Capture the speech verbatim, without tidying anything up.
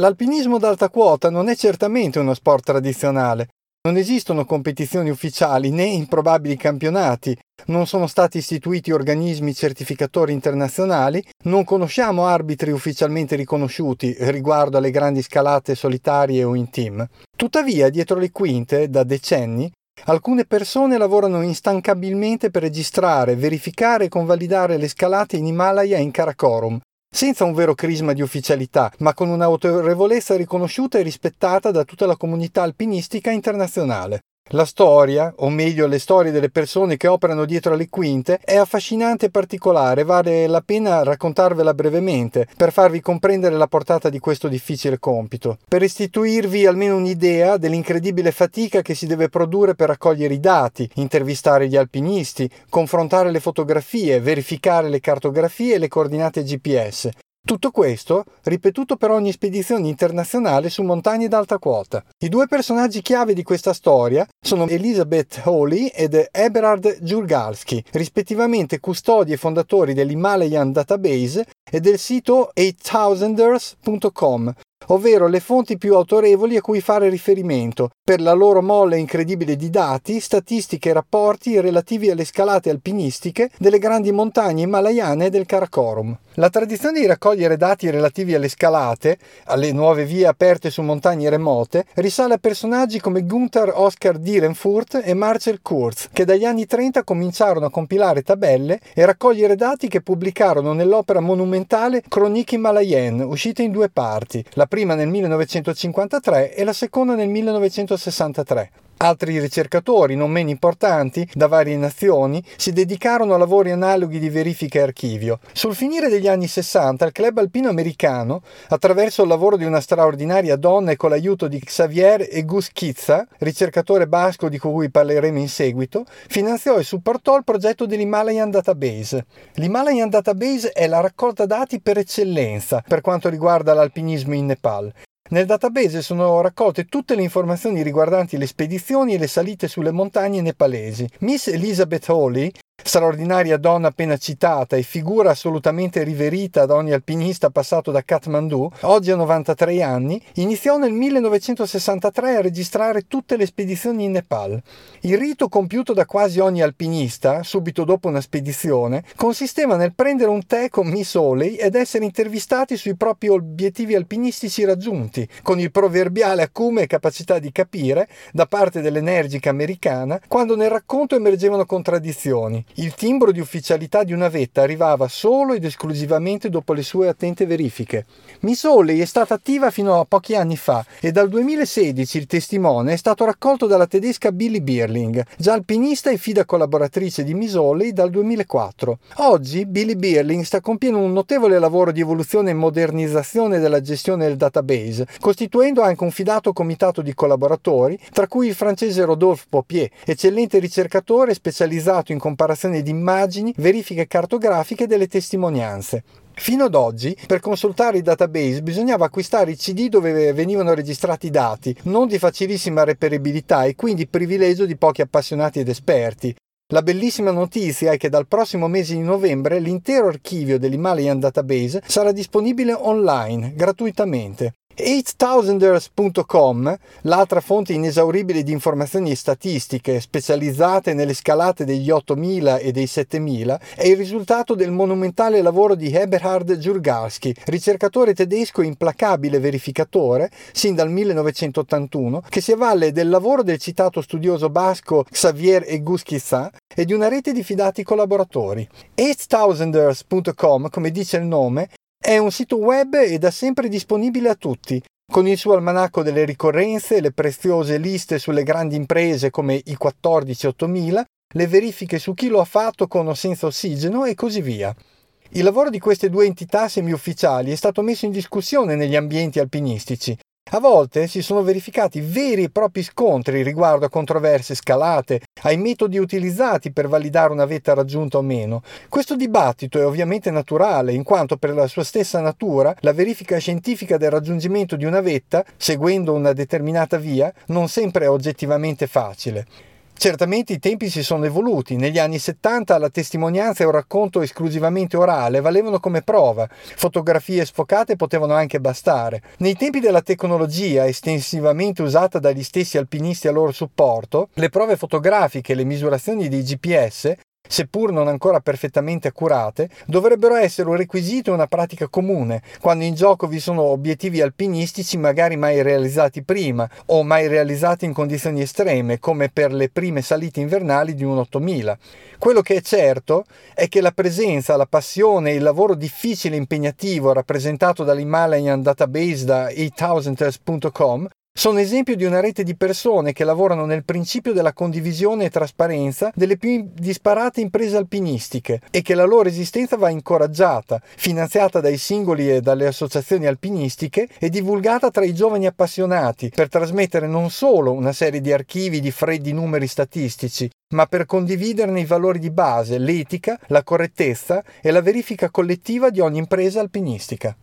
L'alpinismo ad alta quota non è certamente uno sport tradizionale. Non esistono competizioni ufficiali né improbabili campionati, non sono stati istituiti organismi certificatori internazionali, non conosciamo arbitri ufficialmente riconosciuti riguardo alle grandi scalate solitarie o in team. Tuttavia, dietro le quinte, da decenni, alcune persone lavorano instancabilmente per registrare, verificare e convalidare le scalate in Himalaya e in Karakorum, senza un vero crisma di ufficialità, ma con un'autorevolezza riconosciuta e rispettata da tutta la comunità alpinistica internazionale. La storia, o meglio le storie delle persone che operano dietro le quinte, è affascinante e particolare, vale la pena raccontarvela brevemente, per farvi comprendere la portata di questo difficile compito, per restituirvi almeno un'idea dell'incredibile fatica che si deve produrre per raccogliere i dati, intervistare gli alpinisti, confrontare le fotografie, verificare le cartografie e le coordinate G P S. Tutto questo ripetuto per ogni spedizione internazionale su montagne d'alta quota. I due personaggi chiave di questa storia sono Elizabeth Hawley ed Eberhard Dżurgalski, rispettivamente custodi e fondatori dell'Himalayan Database e del sito eight thousanders punto com, ovvero le fonti più autorevoli a cui fare riferimento per la loro mole incredibile di dati, statistiche e rapporti relativi alle scalate alpinistiche delle grandi montagne himalayane e del Karakorum. La tradizione di raccogliere dati relativi alle scalate, alle nuove vie aperte su montagne remote, risale a personaggi come Gunther Oskar Dierenfurt e Marcel Kurz, che dagli anni trenta cominciarono a compilare tabelle e raccogliere dati che pubblicarono nell'opera monumentale Chronique Himalayenne, uscita in due parti, la prima nel millenovecentocinquantatré e la seconda nel millenovecentosessantatré. Altri ricercatori, non meno importanti, da varie nazioni, si dedicarono a lavori analoghi di verifica e archivio. Sul finire degli anni sessanta, il club alpino americano, attraverso il lavoro di una straordinaria donna e con l'aiuto di Xavier Egusquiza, ricercatore basco di cui parleremo in seguito, finanziò e supportò il progetto dell'Himalayan Database. L'Himalayan Database è la raccolta dati per eccellenza per quanto riguarda l'alpinismo in Nepal. Nel database sono raccolte tutte le informazioni riguardanti le spedizioni e le salite sulle montagne nepalesi. Miss Elizabeth Hawley, straordinaria donna appena citata e figura assolutamente riverita da ogni alpinista passato da Kathmandu, oggi ha novantatré anni, iniziò nel millenovecentosessantatré a registrare tutte le spedizioni in Nepal. Il rito compiuto da quasi ogni alpinista, subito dopo una spedizione, consisteva nel prendere un tè con Miss Hawley ed essere intervistati sui propri obiettivi alpinistici raggiunti, con il proverbiale acume e capacità di capire, da parte dell'energica americana, quando nel racconto emergevano contraddizioni. Il timbro di ufficialità di una vetta arrivava solo ed esclusivamente dopo le sue attente verifiche. Miss Hawley è stata attiva fino a pochi anni fa e dal duemilasedici il testimone è stato raccolto dalla tedesca Billie Birling, già alpinista e fida collaboratrice di Miss Hawley dal duemilaquattro. Oggi Billie Birling sta compiendo un notevole lavoro di evoluzione e modernizzazione della gestione del database, costituendo anche un fidato comitato di collaboratori, tra cui il francese Rodolphe Popier, eccellente ricercatore specializzato in comparazione di immagini, verifiche cartografiche delle testimonianze. Fino ad oggi, per consultare il database bisognava acquistare i C D dove venivano registrati i dati, non di facilissima reperibilità e quindi privilegio di pochi appassionati ed esperti. La bellissima notizia è che dal prossimo mese di novembre l'intero archivio dell'Himalayan Database sarà disponibile online, gratuitamente. eight thousanders punto com, l'altra fonte inesauribile di informazioni statistiche specializzate nelle scalate degli ottomila e dei settemila, è il risultato del monumentale lavoro di Eberhard Dżurgalski, ricercatore tedesco e implacabile verificatore, sin dal millenovecentottantuno, che si avvale del lavoro del citato studioso basco Xavier Egusquiza e di una rete di fidati collaboratori. eight thousanders punto com, come dice il nome, è un sito web e da sempre disponibile a tutti, con il suo almanacco delle ricorrenze, le preziose liste sulle grandi imprese come i quattordici ottomila, le verifiche su chi lo ha fatto con o senza ossigeno e così via. Il lavoro di queste due entità semi-ufficiali è stato messo in discussione negli ambienti alpinistici. A volte si sono verificati veri e propri scontri riguardo a controverse scalate, ai metodi utilizzati per validare una vetta raggiunta o meno. Questo dibattito è ovviamente naturale, in quanto per la sua stessa natura la verifica scientifica del raggiungimento di una vetta, seguendo una determinata via, non sempre è oggettivamente facile. Certamente i tempi si sono evoluti. Negli anni settanta la testimonianza e un racconto esclusivamente orale valevano come prova. Fotografie sfocate potevano anche bastare. Nei tempi della tecnologia, estensivamente usata dagli stessi alpinisti a loro supporto, le prove fotografiche e le misurazioni dei G P S, seppur non ancora perfettamente accurate, dovrebbero essere un requisito e una pratica comune, quando in gioco vi sono obiettivi alpinistici magari mai realizzati prima o mai realizzati in condizioni estreme, come per le prime salite invernali di un ottomila. Quello che è certo è che la presenza, la passione e il lavoro difficile e impegnativo rappresentato dall'Himalayan Database da eight thousanders punto com sono esempio di una rete di persone che lavorano nel principio della condivisione e trasparenza delle più disparate imprese alpinistiche e che la loro esistenza va incoraggiata, finanziata dai singoli e dalle associazioni alpinistiche e divulgata tra i giovani appassionati per trasmettere non solo una serie di archivi di freddi numeri statistici, ma per condividerne i valori di base, l'etica, la correttezza e la verifica collettiva di ogni impresa alpinistica.